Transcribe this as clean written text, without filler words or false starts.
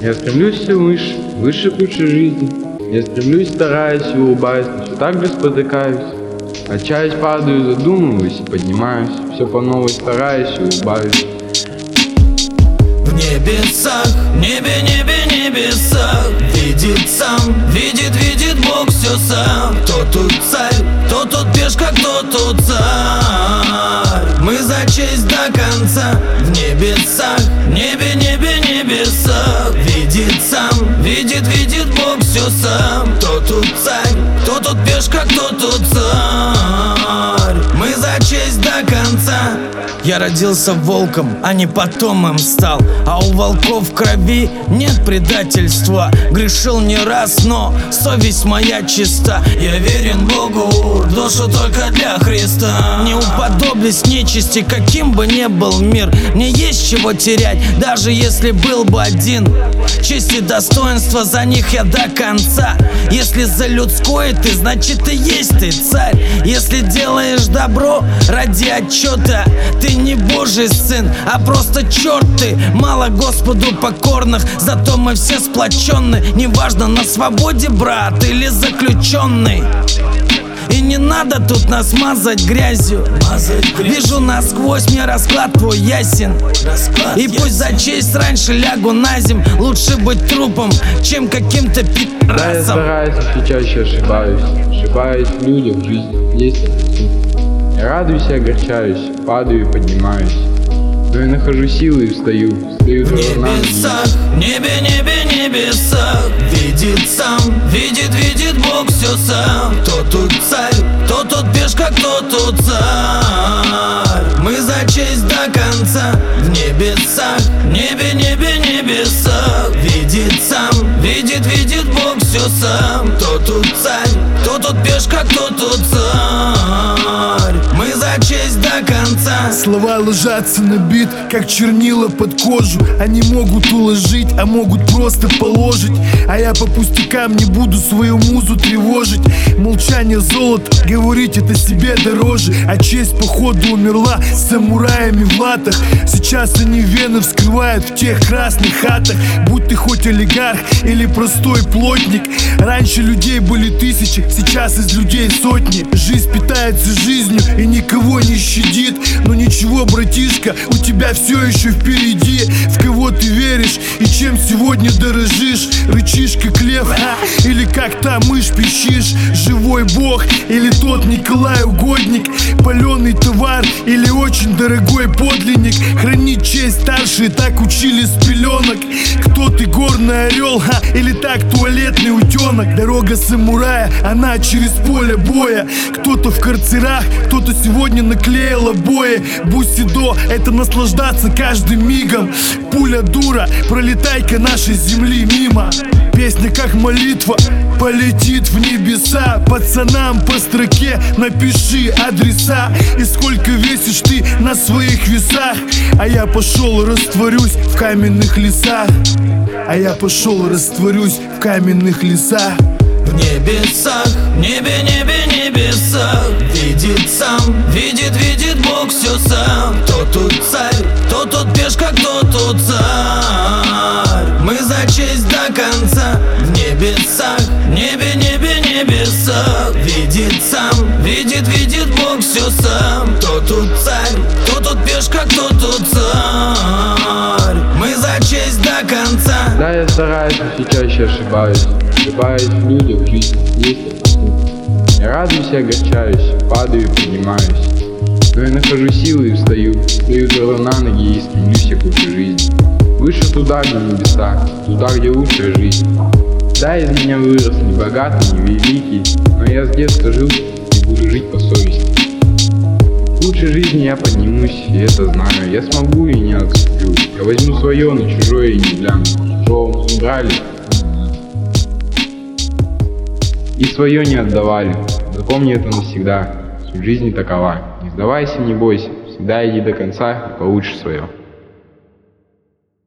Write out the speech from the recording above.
Я стремлюсь все выше, выше к лучшей жизни. Я стремлюсь, стараюсь и улыбаюсь, но все так же спотыкаюсь. Отчаясь, падаю, задумываюсь и поднимаюсь. Все по новой стараюсь и улыбаюсь. В небесах, небе, небесах видит сам, видит Бог все сам. Кто тут царь, кто тут пешка, кто тут царь. Мы за честь до конца. В небесах, небе, небесах видит сам, видит Бог все сам. Кто тут царь, кто тут пешка, кто тут царь. Мы за честь до конца. Я родился волком, а не потом им стал. А у волков в крови нет предательства. Грешил не раз, но совесть моя чиста. Я верен Богу, душу только для Христа. Не уподоблюсь нечисти, каким бы ни был мир. Мне есть чего терять, даже если был бы один. Честь и достоинство, за них я до конца. Если за людское ты, значит и есть ты царь. Если делаешь добро ради отчета, ты не Божий сын, а просто черт ты. Мало Господу покорных, зато мы все сплоченны. Неважно, на свободе брат или заключенный. И не надо тут нас мазать грязью. Вижу насквозь, мне расклад твой ясен. И пусть за честь раньше лягу на земь. Лучше быть трупом, чем каким-то пи***расом. Да, я стараюсь, и все чаще ошибаюсь. Ошибаюсь в людях, в жизни, есть. Я радуюсь и огорчаюсь, падаю и поднимаюсь. Но я нахожу силы и встаю. В небесах, небе, небесах видит сам, видит Бог все сам. Кто тут царь, кто тут пешка, кто тут царь. Мы за честь до конца. В небесах, небе, небесах видит сам, видит Бог все сам. Кто тут царь, кто тут пешка, кто тут царь. Мы за честь до конца. Слова ложатся на бит, как чернила под кожу. Они могут уложить, а могут просто положить. А я по пустякам не буду свою музу тревожить. Молчание золото, говорить это себе дороже. А честь походу умерла с самураями в латах. Сейчас они вены вскрывают в тех красных хатах. Будь ты хоть олигарх или простой плотник. Раньше людей были тысячи, сейчас из людей сотни. Жизнь питается жизнью и никого не щадит. Но ничего, братишка, у тебя все еще впереди. В кого ты веришь и чем сегодня дорожишь? Рычишь как лев, или как та мышь пищишь? Живой бог или тот Николай Угодник? Паленый товар или очень дорогой подлинник? Хранить честь старшие так учили с пеленок. Кто ты, горный орел, или так туалетный утенок? Дорога самурая, она через поле боя. Кто-то в карцерах, кто-то сегодня наклеил обои. Бусидо — это наслаждаться каждым мигом. Пуля дура, пролетай-ка нашей земли мимо. Песня как молитва полетит в небеса. Пацанам по строке напиши адреса и сколько весишь ты на своих весах. А я пошел растворюсь в каменных лесах. А я пошел растворюсь в каменных лесах. В небесах, небе, небесах видит сам, видит Бог все сам. Кто тут царь, кто тут пешка, кто тут царь. Мы за честь до конца. В небесах, небе, небесах видит сам, видит Бог все сам. Кто тут царь, кто тут пешка, кто тут царь. Мы за честь до конца. Да, я стараюсь, но все чаще ошибаюсь. Ошибаюсь в людях, в жизни, есть. Я радуюсь и огорчаюсь, падаю и поднимаюсь. Но я нахожу силы и встаю. Стою твердо на ноги и стремлюсь к лучшей жизни. Выше туда, где небеса, туда, где лучшая жизнь. Да, из меня вырос не богатый, не великий, но я с детства жил и буду жить по совести. К лучшей жизни я поднимусь, и это знаю. Я смогу и не отступлю. Я возьму свое, но чужое и не гляну. Чужого брали и свое не отдавали. Запомни это навсегда. Суть жизни такова. Не сдавайся, не бойся. Всегда иди до конца и получишь свое.